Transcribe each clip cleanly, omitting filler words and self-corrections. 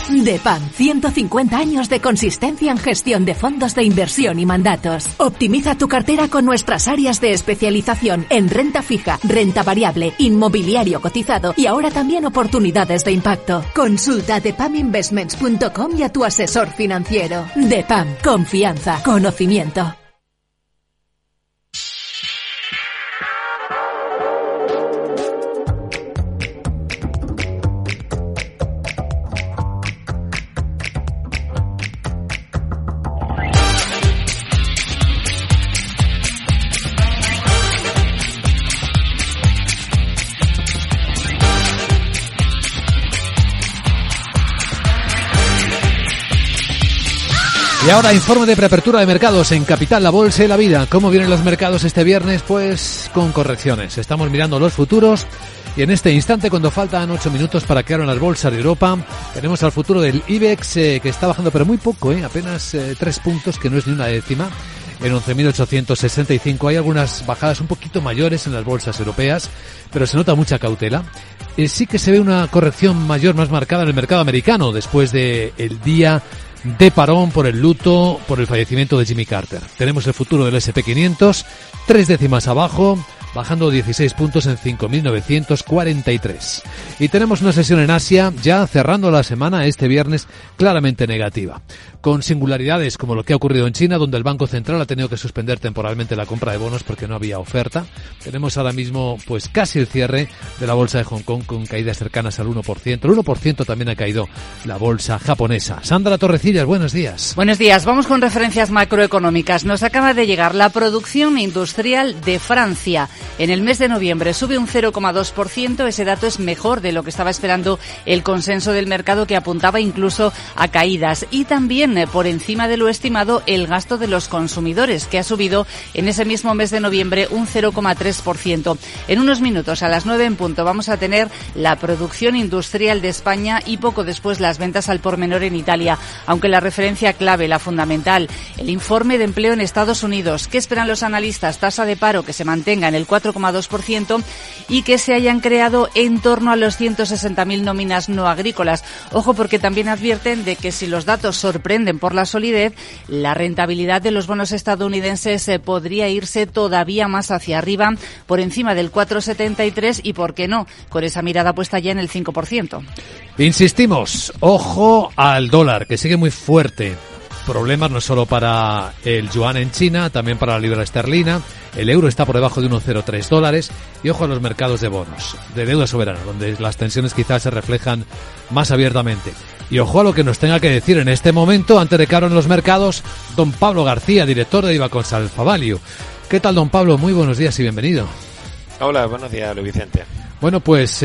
DEPAM, 150 años de consistencia en gestión de fondos de inversión y mandatos. Optimiza tu cartera con nuestras áreas de especialización en renta fija, renta variable, inmobiliario cotizado y ahora también oportunidades de impacto. Consulta depaminvestments.com y a tu asesor financiero. DEPAM, confianza, conocimiento. Y ahora informe de preapertura de mercados en Capital, la Bolsa y la Vida. ¿Cómo vienen los mercados este viernes? Pues con correcciones. Estamos mirando los futuros y en este instante, cuando faltan 8 minutos para que abran las bolsas de Europa, tenemos al futuro del IBEX que está bajando, pero muy poco, apenas 3 puntos, que no es ni una décima, en 11.865. Hay algunas bajadas un poquito mayores en las bolsas europeas, pero se nota mucha cautela. Sí que se ve una corrección mayor, más marcada en el mercado americano, después del día de parón por el luto, por el fallecimiento de Jimmy Carter. Tenemos el futuro del S&P 500, 3 décimas abajo, bajando 16 puntos en 5.943. Y tenemos una sesión en Asia, ya cerrando la semana este viernes, claramente negativa, con singularidades como lo que ha ocurrido en China, donde el Banco Central ha tenido que suspender temporalmente la compra de bonos porque no había oferta. Tenemos ahora mismo pues casi el cierre de la bolsa de Hong Kong con caídas cercanas al 1%. El 1% también ha caído la bolsa japonesa. Sandra Torrecillas, buenos días. Buenos días. Vamos con referencias macroeconómicas. Nos acaba de llegar la producción industrial de Francia. En el mes de noviembre sube un 0,2%. Ese dato es mejor de lo que estaba esperando el consenso del mercado, que apuntaba incluso a caídas. Y también por encima de lo estimado el gasto de los consumidores, que ha subido en ese mismo mes de noviembre un 0,3%. En unos minutos, a las 9 en punto, vamos a tener la producción industrial de España y poco después las ventas al por menor en Italia. Aunque la referencia clave, la fundamental, el informe de empleo en Estados Unidos. ¿Qué esperan los analistas? Tasa de paro que se mantenga en el 4,2% y que se hayan creado en torno a los 160.000 nóminas no agrícolas. Ojo, porque también advierten de que si los datos sorprenden por la solidez, la rentabilidad de los bonos estadounidenses podría irse todavía más hacia arriba, por encima del 4,73 y, ¿por qué no?, con esa mirada puesta ya en el 5%. Insistimos, ojo al dólar, que sigue muy fuerte. Problemas no solo para el yuan en China, también para la libra esterlina. El euro está por debajo de 1,03 dólares. Y ojo a los mercados de bonos, de deuda soberana, donde las tensiones quizás se reflejan más abiertamente. Y ojo a lo que nos tenga que decir en este momento, antes de que abran los mercados, don Pablo García, director de Ibacons Alfa Value. ¿Qué tal, don Pablo? Muy buenos días y bienvenido. Hola, buenos días, Luis Vicente. Bueno, pues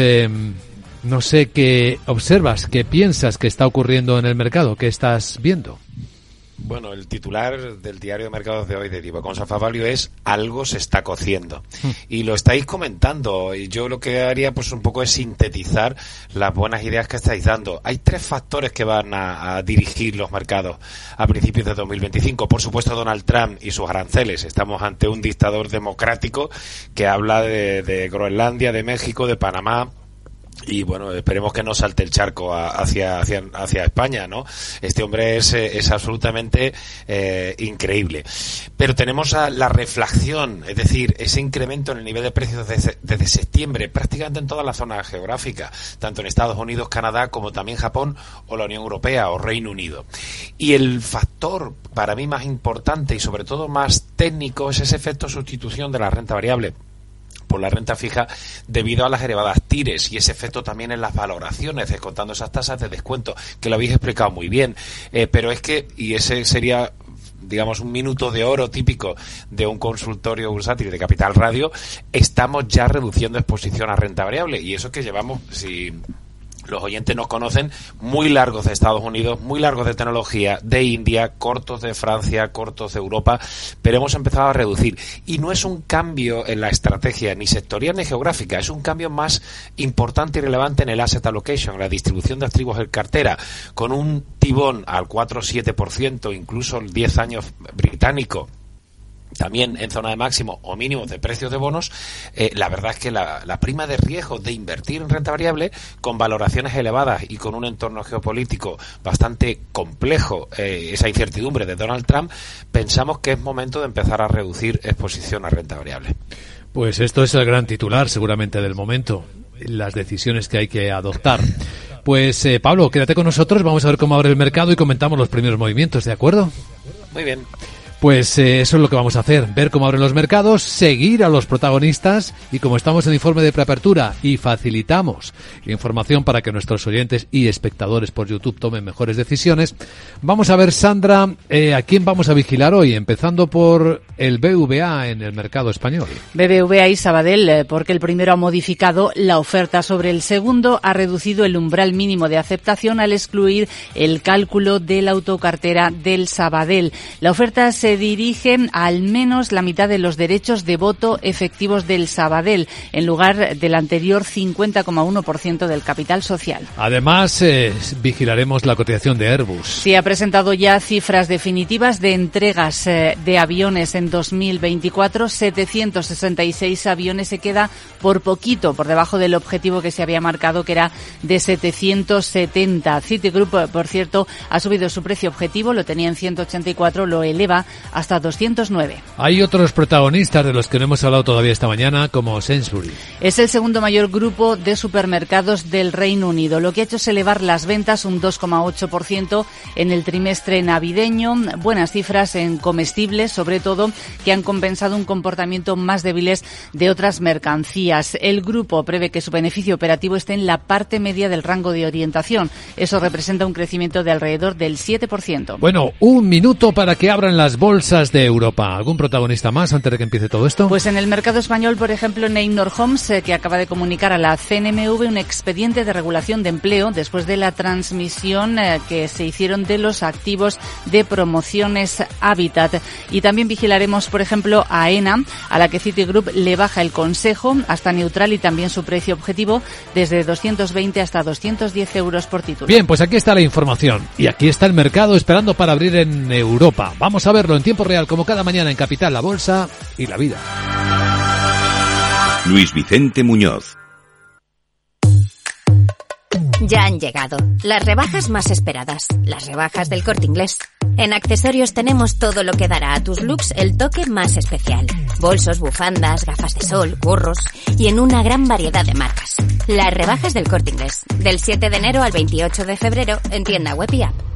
no sé qué observas, qué piensas que está ocurriendo en el mercado, qué estás viendo. Bueno, el titular del diario de mercados de hoy de Ibacons Alfa Value es "algo se está cociendo". Y lo estáis comentando, y yo lo que haría pues un poco es sintetizar las buenas ideas que estáis dando. Hay 3 factores que van a dirigir los mercados a principios de 2025. Por supuesto, Donald Trump y sus aranceles. Estamos ante un dictador democrático que habla de Groenlandia, de México, de Panamá. Y bueno, esperemos que no salte el charco hacia España, ¿no? Este hombre es absolutamente increíble. Pero tenemos la reflación, es decir, ese incremento en el nivel de precios desde septiembre, prácticamente en toda la zona geográfica, tanto en Estados Unidos, Canadá, como también Japón o la Unión Europea o Reino Unido. Y el factor para mí más importante y sobre todo más técnico es ese efecto sustitución de la renta variable por la renta fija debido a las elevadas tires y ese efecto también en las valoraciones, descontando esas tasas de descuento, que lo habéis explicado muy bien. Pero es que, y ese sería, digamos, un minuto de oro típico de un consultorio bursátil de Capital Radio, estamos ya reduciendo exposición a renta variable. Y eso que llevamos, si los oyentes nos conocen, muy largos de Estados Unidos, muy largos de tecnología, de India, cortos de Francia, cortos de Europa, pero hemos empezado a reducir. Y no es un cambio en la estrategia ni sectorial ni geográfica, es un cambio más importante y relevante en el asset allocation, la distribución de activos en cartera, con un tibón al 4,7%, incluso el 10 años británico, también en zona de máximo o mínimos de precios de bonos, la verdad es que la prima de riesgo de invertir en renta variable con valoraciones elevadas y con un entorno geopolítico bastante complejo, esa incertidumbre de Donald Trump, pensamos que es momento de empezar a reducir exposición a renta variable. Pues esto es el gran titular seguramente del momento, las decisiones que hay que adoptar. Pues Pablo, quédate con nosotros, vamos a ver cómo abre el mercado y comentamos los primeros movimientos, ¿de acuerdo? Muy bien. Pues eso es lo que vamos a hacer, ver cómo abren los mercados, seguir a los protagonistas y como estamos en informe de preapertura y facilitamos información para que nuestros oyentes y espectadores por YouTube tomen mejores decisiones, vamos a ver, Sandra, a quién vamos a vigilar hoy, empezando por el BVA en el mercado español. BBVA y Sabadell, porque el primero ha modificado la oferta sobre el segundo, ha reducido el umbral mínimo de aceptación al excluir el cálculo de la autocartera del Sabadell. La oferta se dirige a al menos la mitad de los derechos de voto efectivos del Sabadell, en lugar del anterior 50,1% del capital social. Además, vigilaremos la cotización de Airbus. Sí, ha presentado ya cifras definitivas de entregas de aviones en 2024. 766 aviones, se queda por poquito por debajo del objetivo que se había marcado, que era de 770. Citigroup, por cierto, ha subido su precio objetivo, lo tenía en 184, lo eleva hasta 209. Hay otros protagonistas de los que no hemos hablado todavía esta mañana, como Sainsbury. Es el segundo mayor grupo de supermercados del Reino Unido. Lo que ha hecho es elevar las ventas un 2,8% en el trimestre navideño. Buenas cifras en comestibles, sobre todo, que han compensado un comportamiento más débiles de otras mercancías. El grupo prevé que su beneficio operativo esté en la parte media del rango de orientación. Eso representa un crecimiento de alrededor del 7%. Bueno, un minuto para que abran las bolsas de Europa. ¿Algún protagonista más antes de que empiece todo esto? Pues en el mercado español, por ejemplo, Neinor Homes, que acaba de comunicar a la CNMV un expediente de regulación de empleo después de la transmisión que se hicieron de los activos de Promociones Habitat. Y también vigilaremos, por ejemplo, a AENA, a la que Citigroup le baja el consejo hasta neutral y también su precio objetivo desde 220 hasta 210 euros por título. Bien, pues aquí está la información y aquí está el mercado esperando para abrir en Europa. Vamos a verlo en tiempo real, como cada mañana en Capital, la Bolsa y la Vida. Luis Vicente Muñoz. Ya han llegado las rebajas más esperadas, las rebajas del Corte Inglés. En accesorios tenemos todo lo que dará a tus looks el toque más especial. Bolsos, bufandas, gafas de sol, gorros y en una gran variedad de marcas. Las rebajas del Corte Inglés, del 7 de enero al 28 de febrero en tienda web y app.